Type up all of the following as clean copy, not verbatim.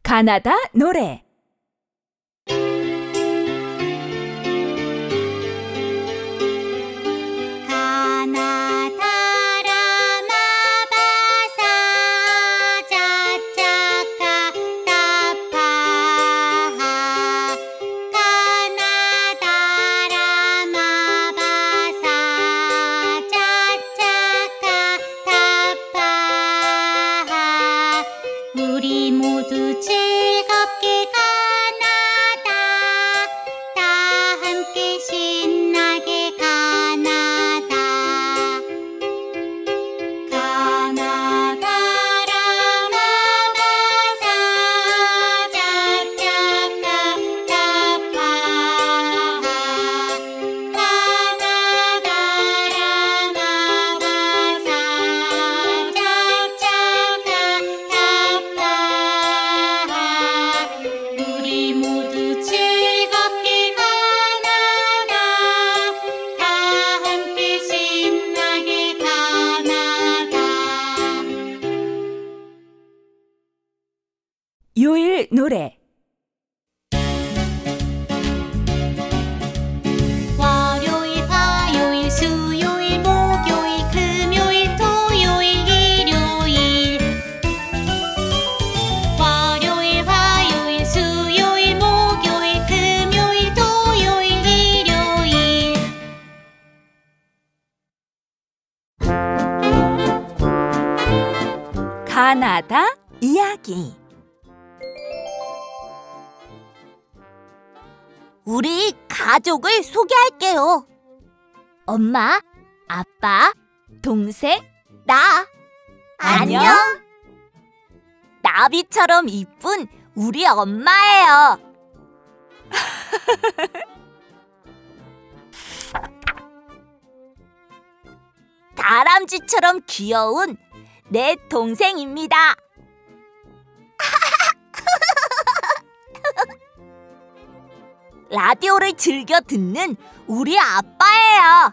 가나다 노래. 우리 모두 즐겁게 가나다, 다 함께 신나게 가나다. 가나다라 마바사 짝짝가 타파하. 가나다라 마바사 짝짝가 타파하. 우리 모두 즐겁게 가나다, 다 함께 신나게 가나다. 요일 노래. 월요일, 화요일, 수요일, 목요일, 금요일, 토요일, 일요일. 월요일, 화요일, 수요일, 목요일, 금요일, 토요일, 일요일. 가나다 이야기. 우리 가족을 소개할게요. 엄마, 아빠, 동생, 나. 안녕. 나비처럼 이쁜 우리 엄마예요. 다람쥐처럼 귀여운 내 동생입니다. 라디오를 즐겨 듣는 우리 아빠예요.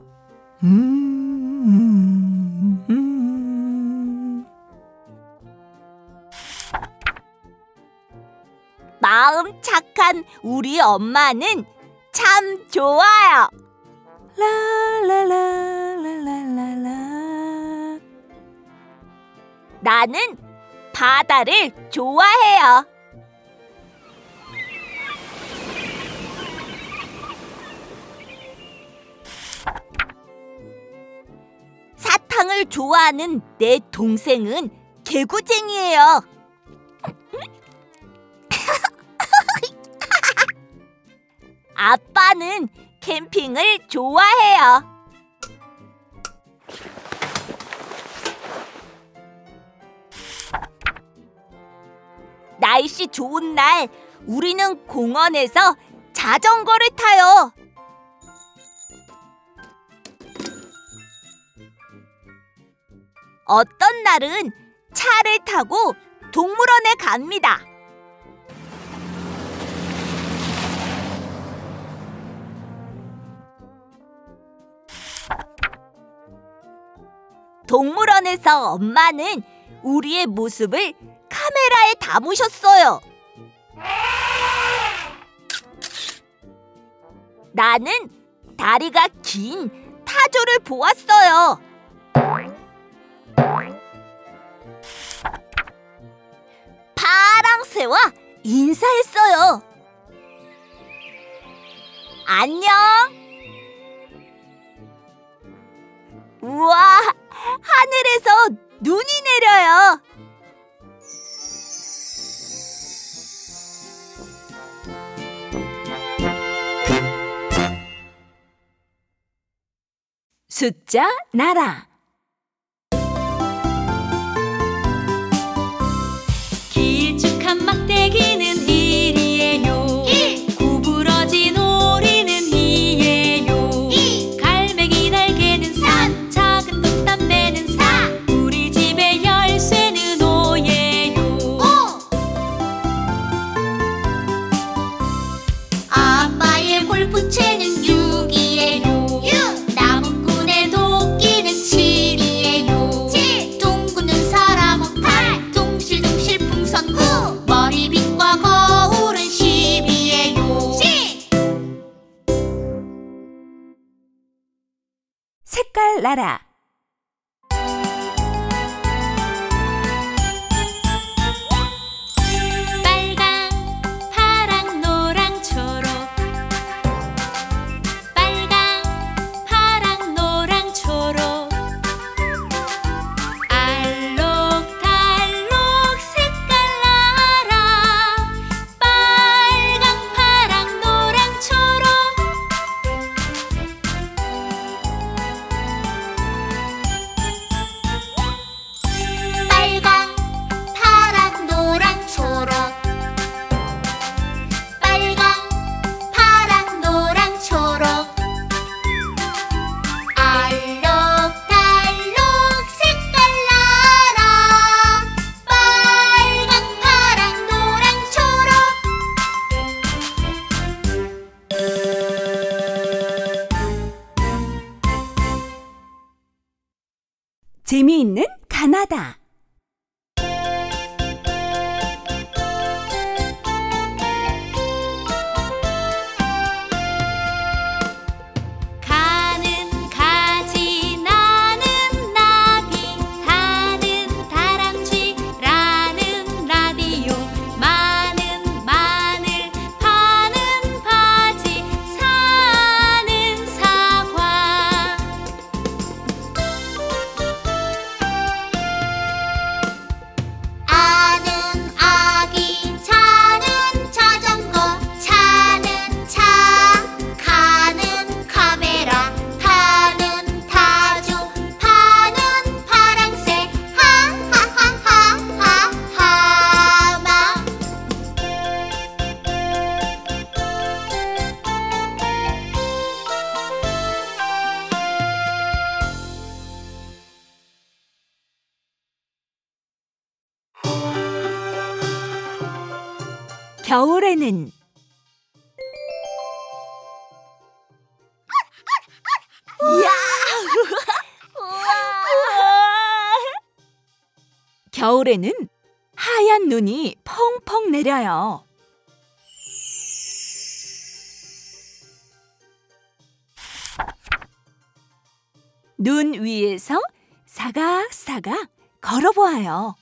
마음 착한 우리 엄마는 참 좋아요. 라라라라라라. 나는 바다를 좋아해요. 사탕을 좋아하는 내 동생은 개구쟁이에요. 아빠는 캠핑을 좋아해요. 날씨 좋은 날 우리는 공원에서 자전거를 타요. 어떤 날은 차를 타고 동물원에 갑니다. 동물원에서 엄마는 우리의 모습을 카메라에 담으셨어요. 나는 다리가 긴 타조를 보았어요. 파랑새와 인사했어요. 안녕. 우와, 하늘에서 눈이 내려요. 숫자 나라. 길쭉한 막대기는 1이에요. 1. 구부러진 오리는 2예요. 2. 갈매기 날개는 3. 작은 뚝담배는 4. 우리 집의 열쇠는 5예요. 5. 아빠의 골프채는 6이에요. 6. 나무꾼의 도끼는 7이에요. 7. 둥그는 사람은 8. 둥실둥실 풍선 9. 머리 나라. 빨강, 파랑, 노랑, 초록. 빨강, 파랑, 노랑, 초록. 알록달록 색깔 나라. 빨강, 파랑, 노랑, 초록. 빨강, 파랑, 노랑, 초록. 빨강, 파랑, 노랑, 초록. 알록달록 색깔 나라. 빨강, 파랑, 노랑, 초록. 재미있는 가나다. 가는 가지 나는 나비 타는 다람쥐 라는 라디오 많은 마늘 파는 바지 사는 사과 아는 아기 차는 자전거 차는 차 가는 카메라 타는 타조 파는 파랑새 하하하하하마 겨울에는 겨울에는 하얀 눈이 펑펑 내려요. 눈 위에서 사각사각 걸어보아요.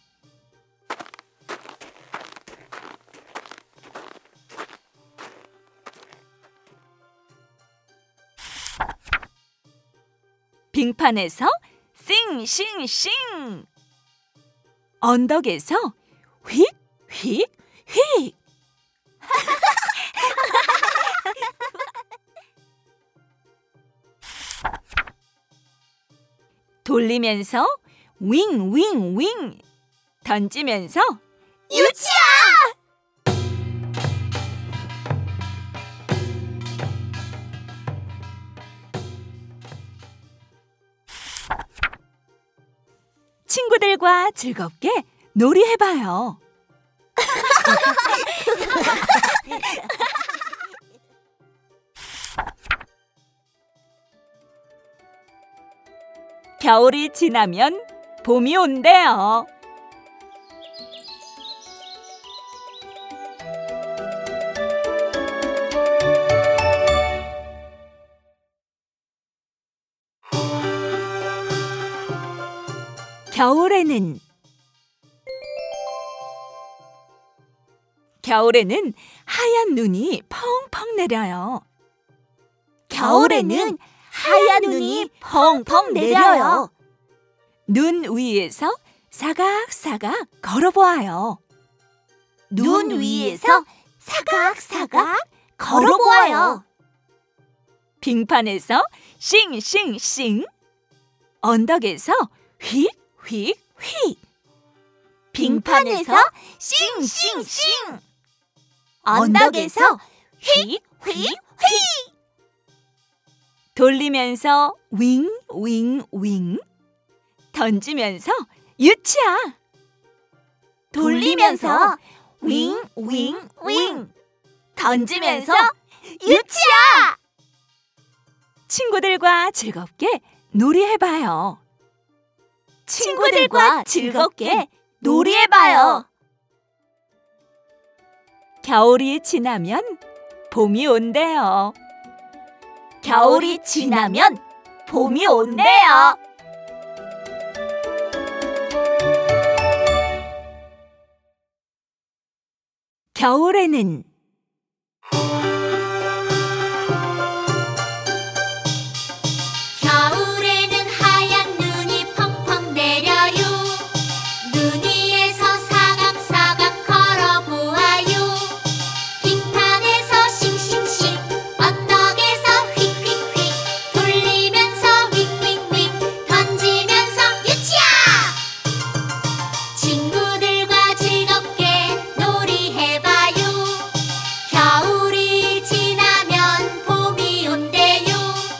빙판에서 싱싱싱, 언덕에서 휙휙휙, 돌리면서 윙윙윙, 던지면서 유치야 친구들과 즐겁게 놀이해봐요. 겨울이 지나면 봄이 온대요. 겨울에는 하얀 눈이 펑펑 내려요. 겨울에는 하얀 눈이 펑펑 내려요. 눈 위에서 사각사각 걸어보아요. 눈 위에서 사각사각 걸어보아요. 빙판에서 싱싱싱, 언덕에서 휙휙휙, 빙판에서 싱싱싱, 언덕에서 휙휙휙, 돌리면서 윙윙윙, 던지면서 유치야. 돌리면서 윙윙윙, 던지면서 유치야. 친구들과 즐겁게 놀이해봐요. 친구들과 즐겁게 놀이해봐요. 겨울이 지나면 봄이 온대요. 겨울이 지나면 봄이 온대요. 겨울에는 겨울에는 하얀 눈이 펑펑 내려요. 눈 위에서 사각사각 걸어보아요. 빙판에서 싱싱싱, 언덕에서 휙휙휙, 돌리면서 윙윙윙, 던지면서 유치야! 친구들과 즐겁게 놀이해봐요. 겨울이 지나면 봄이 온대요.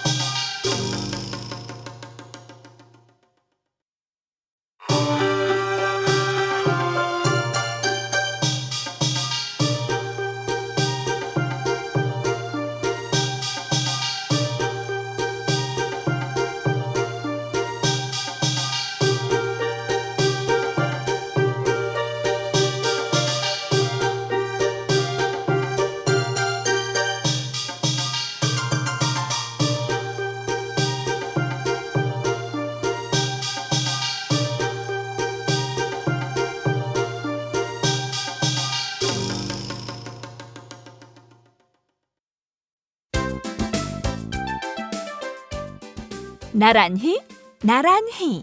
나란히 나란히.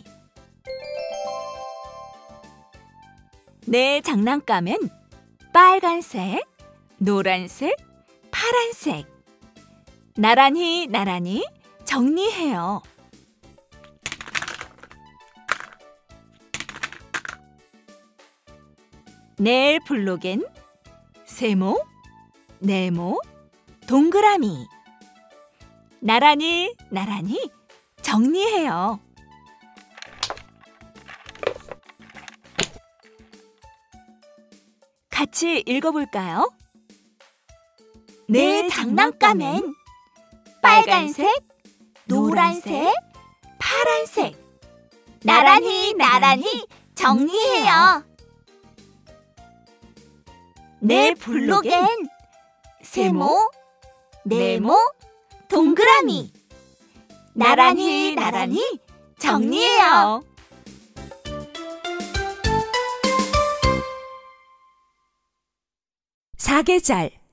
내 장난감엔 빨간색, 노란색, 파란색. 나란히 나란히 정리해요. 내 블록엔 세모, 네모, 동그라미. 나란히 나란히 정리해요. 같이 읽어볼까요? 내 장난감엔 빨간색, 노란색, 파란색. 나란히 나란히 정리해요. 내 블록엔 세모, 네모, 동그라미. 나란히 나란히 정리해요. 사계절.